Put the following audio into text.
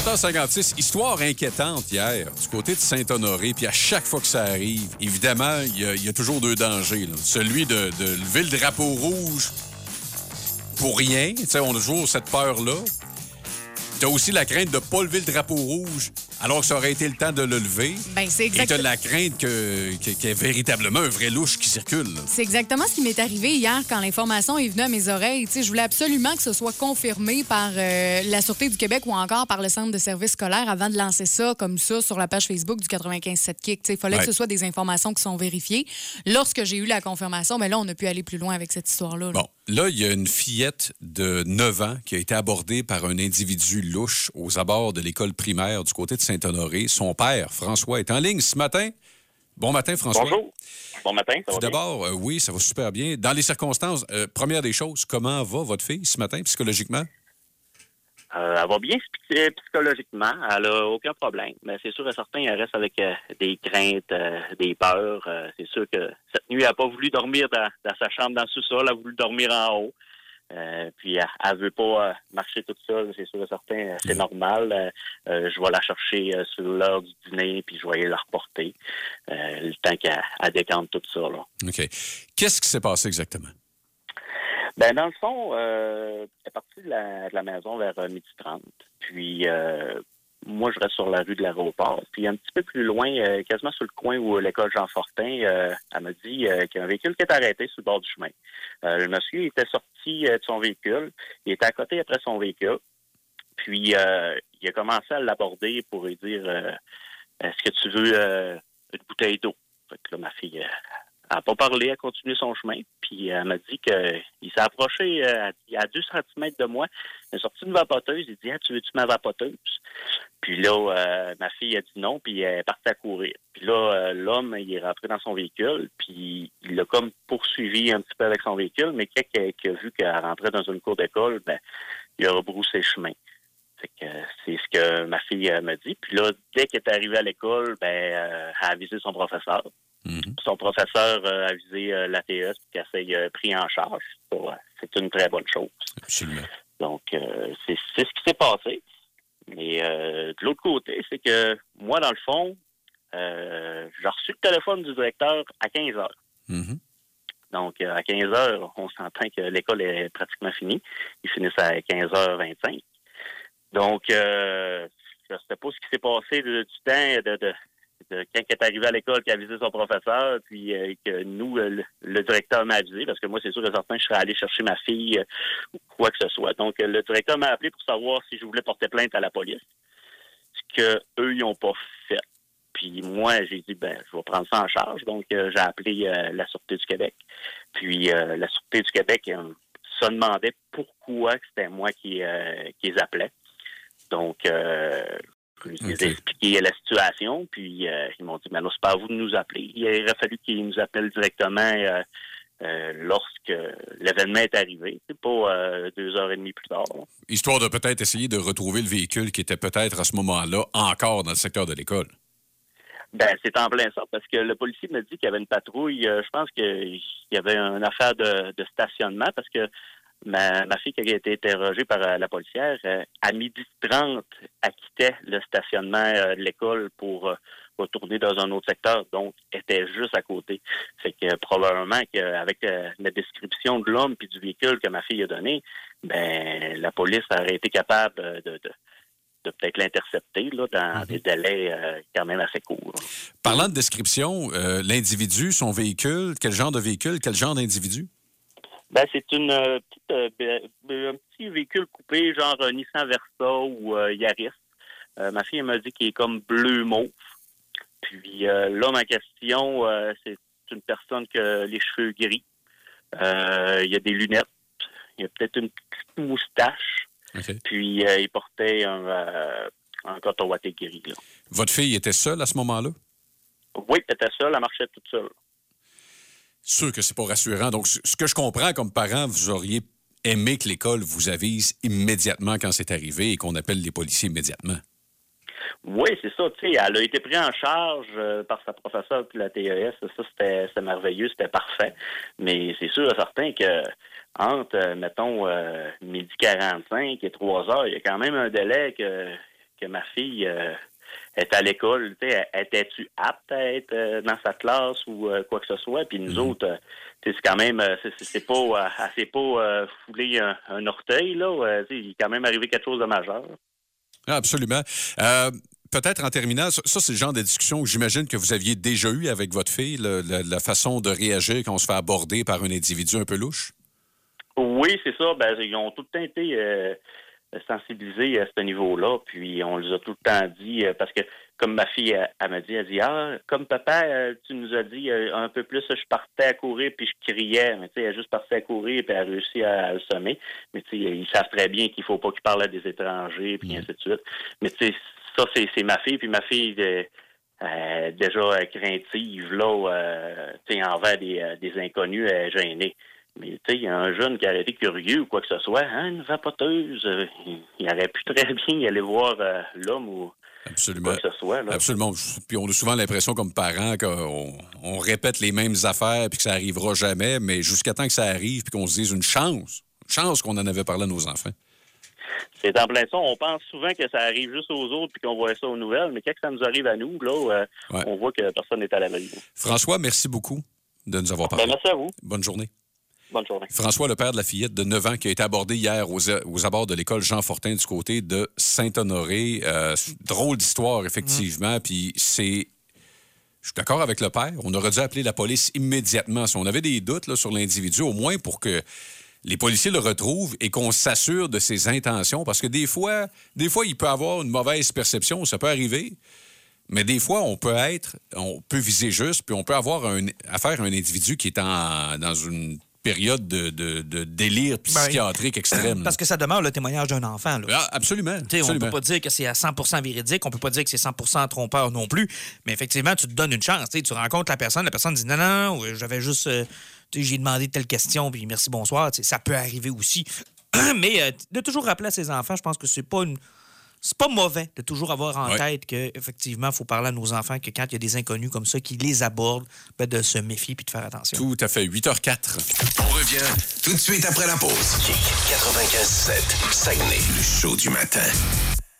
17h56, histoire inquiétante hier du côté de Saint-Honoré. Puis à chaque fois que ça arrive, évidemment, il y a toujours deux dangers. Là. Celui de lever le drapeau rouge pour rien. Tu sais, on a toujours cette peur-là. T'as aussi la crainte de ne pas lever le drapeau rouge alors que ça aurait été le temps de le lever. Ben, c'est Et t'as la crainte qu'il y ait véritablement un vrai louche qui circule. Là. C'est exactement ce qui m'est arrivé hier quand l'information est venue à mes oreilles. Tu sais, je voulais absolument que ce soit confirmé par la Sûreté du Québec ou encore par le Centre de services scolaires avant de lancer ça comme ça sur la page Facebook du 95.7 Kick. Il fallait que ce soit des informations qui sont vérifiées. Lorsque j'ai eu la confirmation, ben là, on a pu aller plus loin avec cette histoire-là. Là. Bon, là, il y a une fillette de 9 ans qui a été abordée par un individu louche aux abords de l'école primaire du côté de Saint-Honoré. Son père, François, est en ligne ce matin. Bon matin, François. Bonjour. Bon matin, ça va bien? D'abord, oui, ça va super bien. Dans les circonstances, première des choses, comment va votre fille ce matin, psychologiquement? Elle va bien psychologiquement. Elle n'a aucun problème. Mais c'est sûr et certain, elle reste avec des craintes, des peurs. C'est sûr que cette nuit, elle n'a pas voulu dormir dans sa chambre dans le sous-sol. Elle a voulu dormir en haut. Puis elle veut pas marcher toute seule, c'est sûr et certain, c'est normal. Je vais la chercher sur l'heure du dîner, puis je vais aller la reporter le temps qu'elle décante tout ça. Là. OK. Qu'est-ce qui s'est passé exactement? Ben dans le fond, elle est partie de la maison vers 12h30. Puis moi, je reste sur la rue de l'Aéroport. Puis un petit peu plus loin, quasiment sur le coin où l'école Jean Fortin, elle m'a dit qu'il y a un véhicule qui est arrêté sur le bord du chemin. Le monsieur était sorti de son véhicule. Il était à côté après son véhicule. Puis il a commencé à l'aborder pour lui dire est-ce que tu veux une bouteille d'eau? Fait que là, ma fille elle n'a pas parlé, elle a continué son chemin. Puis elle m'a dit qu'il s'est approché à 2 centimètres de moi. Il est sorti une vapoteuse. Il dit tu veux-tu ma vapoteuse? Puis là, ma fille a dit non, puis elle est partie à courir. Puis là, l'homme, il est rentré dans son véhicule, puis il l'a comme poursuivi un petit peu avec son véhicule, mais quelqu'un qui a vu qu'elle rentrait dans une cour d'école, ben, il a rebroussé le chemin. Fait que c'est ce que ma fille m'a dit. Puis là, dès qu'elle est arrivée à l'école, ben, elle a avisé son professeur. Mm-hmm. Son professeur a avisé l'ATS puis qu'elle s'est pris en charge. C'est une très bonne chose. Absolument. Donc, c'est ce qui s'est passé. Mais de l'autre côté, c'est que moi, dans le fond, j'ai reçu le téléphone du directeur à 15 heures. Mm-hmm. Donc, à 15 heures, on s'entend que l'école est pratiquement finie. Ils finissent à 15h25. Donc, je ne sais pas ce qui s'est passé du temps de quand elle est arrivée à l'école, qui a avisé son professeur, puis que nous, le directeur m'a avisé, parce que moi, c'est sûr et certain, je serais allé chercher ma fille ou quoi que ce soit. Donc, le directeur m'a appelé pour savoir si je voulais porter plainte à la police, ce qu'eux, ils n'ont pas fait. Puis moi, j'ai dit, je vais prendre ça en charge. Donc, j'ai appelé la Sûreté du Québec. Puis, la Sûreté du Québec se demandait pourquoi c'était moi qui les appelais. Donc, je les ai expliqué la situation, puis ils m'ont dit, mais là, c'est pas à vous de nous appeler. Il aurait fallu qu'ils nous appellent directement lorsque l'événement est arrivé. C'est pas 2h30 plus tard. Là. Histoire de peut-être essayer de retrouver le véhicule qui était peut-être à ce moment-là encore dans le secteur de l'école. Ben, c'est en plein ça, parce que le policier m'a dit qu'il y avait une patrouille. Je pense qu'il y avait une affaire de stationnement, parce que ma fille qui a été interrogée par la policière, à 12h30, elle quittait le stationnement de l'école pour retourner dans un autre secteur, donc était juste à côté. Fait que probablement qu'avec la description de l'homme puis du véhicule que ma fille a donné, ben la police aurait été capable de peut-être l'intercepter là, dans des délais quand même assez courts. Parlant de description, l'individu, son véhicule, quel genre de véhicule, quel genre d'individu? Ben, c'est un petit véhicule coupé, genre Nissan Versa ou Yaris. Ma fille elle m'a dit qu'il est comme bleu-mauve. Puis l'homme en question, c'est une personne qui a les cheveux gris. Il y a des lunettes. Il y a peut-être une petite moustache. Okay. Puis il portait un coton ouaté gris. Là. Votre fille était seule à ce moment-là? Oui, elle était seule. Elle marchait toute seule. Sûr que c'est pas rassurant. Donc, ce que je comprends comme parent, vous auriez aimé que l'école vous avise immédiatement quand c'est arrivé et qu'on appelle les policiers immédiatement. Oui, c'est ça. Tu sais, elle a été prise en charge par sa professeure puis la TES. Ça, c'était merveilleux, c'était parfait. Mais c'est sûr et certain que entre, mettons, 12h45 et 3h, il y a quand même un délai que que ma fille est à l'école. Étais-tu apte à être dans sa classe ou quoi que ce soit? Puis nous autres, c'est quand même, c'est pas, elle s'est pas foulé un orteil, là. Il est quand même arrivé quelque chose de majeur. Ah, absolument. Peut-être en terminant, ça, c'est le genre de discussion que j'imagine que vous aviez déjà eu avec votre fille, la façon de réagir quand on se fait aborder par un individu un peu louche? Oui, c'est ça. Ben, ils ont tout le temps été sensibilisés à ce niveau-là. Puis on les a tout le temps dit, parce que comme ma fille, elle m'a dit, comme papa, tu nous as dit un peu plus, je partais à courir puis je criais. Mais tu sais, elle a juste parti à courir puis elle a réussi à le semer. Mais tu sais, ils savent très bien qu'il faut pas qu'ils parlent à des étrangers puis ainsi de suite. Mais tu sais, ça, c'est ma fille. Puis ma fille, déjà craintive, là, tu sais, envers des inconnus, elle est gênée. Mais tu sais, il y a un jeune qui aurait été curieux ou quoi que ce soit, une vapoteuse, il aurait pu très bien aller voir l'homme ou Absolument. quoi que ce soit. Là. Absolument. Puis on a souvent l'impression comme parents qu'on répète les mêmes affaires puis que ça arrivera jamais, mais jusqu'à temps que ça arrive puis qu'on se dise une chance qu'on en avait parlé à nos enfants. C'est en plein ça. On pense souvent que ça arrive juste aux autres puis qu'on voit ça aux nouvelles, mais quand ça nous arrive à nous, là, on voit que personne n'est à l'abri. François, merci beaucoup de nous avoir parlé. Merci à vous. Bonne journée. Bonne journée. François, le père de la fillette de 9 ans qui a été abordé hier aux abords de l'école Jean Fortin du côté de Saint-Honoré. Drôle d'histoire, effectivement. Puis je suis d'accord avec le père. On aurait dû appeler la police immédiatement. Si on avait des doutes là, sur l'individu, au moins pour que les policiers le retrouvent et qu'on s'assure de ses intentions. Parce que des fois, il peut avoir une mauvaise perception. Ça peut arriver. Mais des fois, on peut viser juste, puis on peut avoir affaire à un individu qui est dans une période de délire psychiatrique extrême. Parce que ça demeure le témoignage d'un enfant. Là. Ah, absolument. On ne peut pas dire que c'est à 100% véridique, on peut pas dire que c'est 100% trompeur non plus, mais effectivement, tu te donnes une chance. Tu rencontres la personne dit non, j'avais juste... j'ai demandé telle question, puis merci, bonsoir. Ça peut arriver aussi. Mais de toujours rappeler à ses enfants, je pense que c'est pas mauvais de toujours avoir en tête qu'effectivement, il faut parler à nos enfants que quand il y a des inconnus comme ça qui les abordent, de se méfier puis de faire attention. Tout à fait. 8h04. On revient tout de suite après la pause. 95.7, Saguenay, le show du matin.